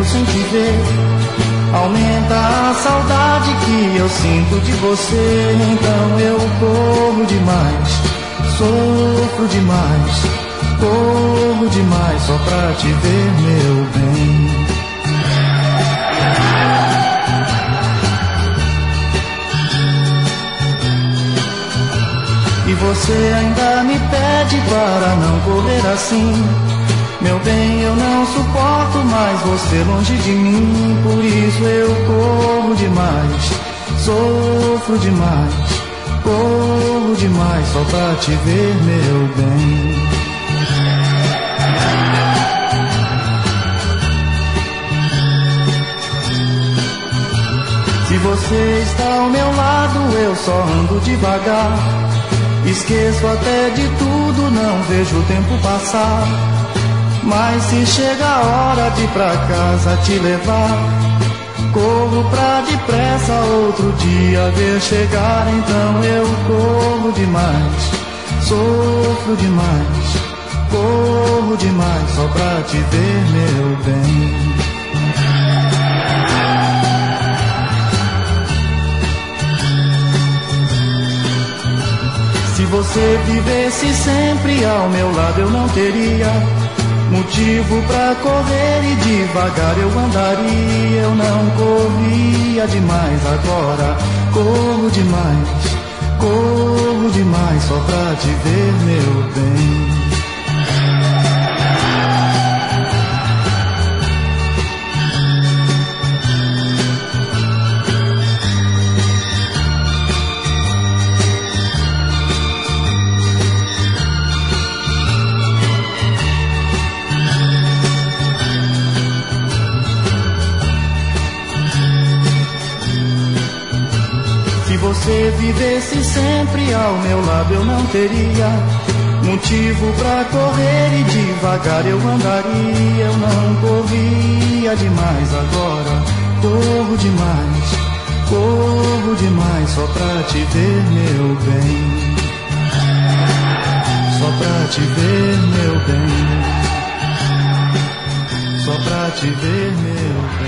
tempo sem te ver. Aumenta a saudade que eu sinto de você. Então eu corro demais, sofro demais, corro demais só pra te ver, meu bem. E você ainda me pede para não correr assim. Meu bem, eu não suporto mais você longe de mim. Por isso eu corro demais, sofro demais, corro demais só pra te ver, meu bem. Se você está ao meu lado, eu só ando devagar. Esqueço até de tudo, não vejo o tempo passar. Mas se chega a hora de ir pra casa te levar, corro pra depressa outro dia ver chegar. Então eu corro demais, sofro demais, corro demais só pra te ver, meu bem. Se você vivesse sempre ao meu lado eu não teria motivo pra correr e devagar eu andaria. Eu não corria demais, agora corro demais só pra te ver, meu bem. Se você vivesse sempre ao meu lado eu não teria motivo pra correr e devagar eu andaria. Eu não corria demais, agora corro demais só pra te ver, meu bem. Só pra te ver, meu bem. Só pra te ver, meu bem.